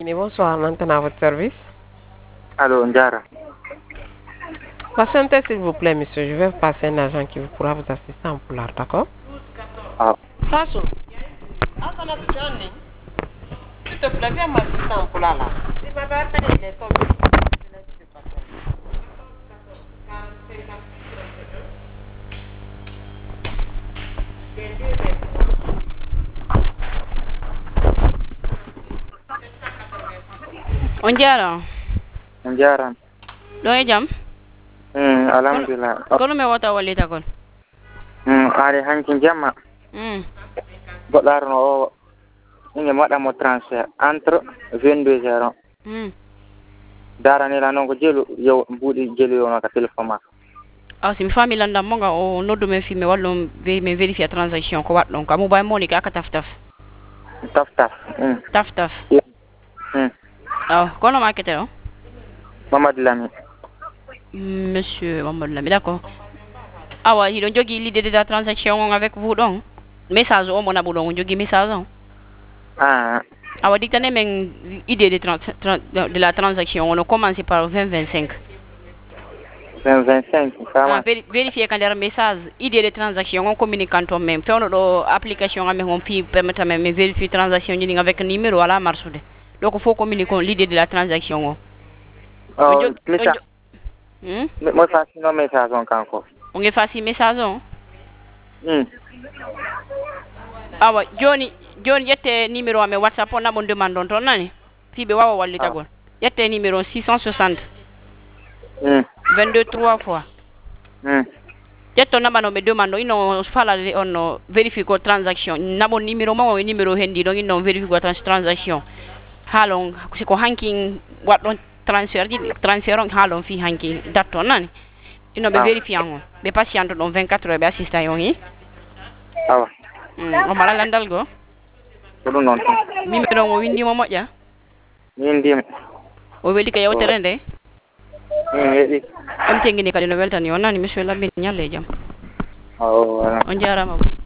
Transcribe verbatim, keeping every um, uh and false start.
Bonsoir, maintenant à votre service. Allô, Ndiara. Patientez s'il vous plaît, monsieur. Je vais vous passer un agent qui pourra vous assister en poulard, d'accord? Ah, Faso. Attends, tu es en ligne. S'il te plaît, viens m'assister en poulard là. Il m'avait appelé, il est tombé. Je laisse ce patient. On jara Ndiara. do e jam Hmm, alhamdulillah. kono me wata wallita kon Hmm, ari hankin jamma. mm Goɗɗo o inge waɗamo transfert entre vingt-deux heures. mm Daranila noon ko jelu yo mbuuɗi jelu yo ka téléphone ma. aw si mi fami landam mo nga o noddu men fi mi wallum ve mi vérifier transaction ko waddon ko mobile money ka ka taf taf Taf taf. Hmm. taf taf Hmm. aw kono ma kete o Mamadou Lami. monsieur Mamadou Lami d'accord awa hiɗo jogui l'idée de la transaction on avec vous ɗon message o mo naɓu ɗon o jogui message on Ah. awa dictane men idée de, trans, trans, de la transaction on a commencé par vingt vingt-cinq vingt vingt-cinq. ah, véri, vérifier quand der message idée de transaction on communique en même fewno ɗo application amen on fi permettre men mi vérifier transaction ji ɗin avec numéro ala marsude donc faut communiquer l'idée de la transaction o Oh, message. hmm? Mo fasi no message on kanko. on est facile message on Hmm. awa joni joni yette numéro amen whatsapp on naɓon demande on toon nani fi ɓe wawa wallitagol yette numéro six cent soixante Hmm. vingt-deux trois fois Hmm. ƴetto naɓanoɓe demande o inno falade on no vérifie ko transaction naɓon numéro ma o e numéro hendi ɗon inno vérifie ko trans transaction haalon siko hanki waɗɗon transfert ji transfert on haalon fi hanki date on nani inno ɓe vérifie an on ɓe patiente ɗon vingt-quatre heures ɓe assista on hi Awa. o mbaɗa landal goo Ko ɗum noon. numéro o windima moƴƴa Min ndiyam. o weeli ko yewtere nde Hmm, yeɗi. on teggini kadi no weltani on nani monsieur Lamine ñalle jaam Oh, voilà. on jarama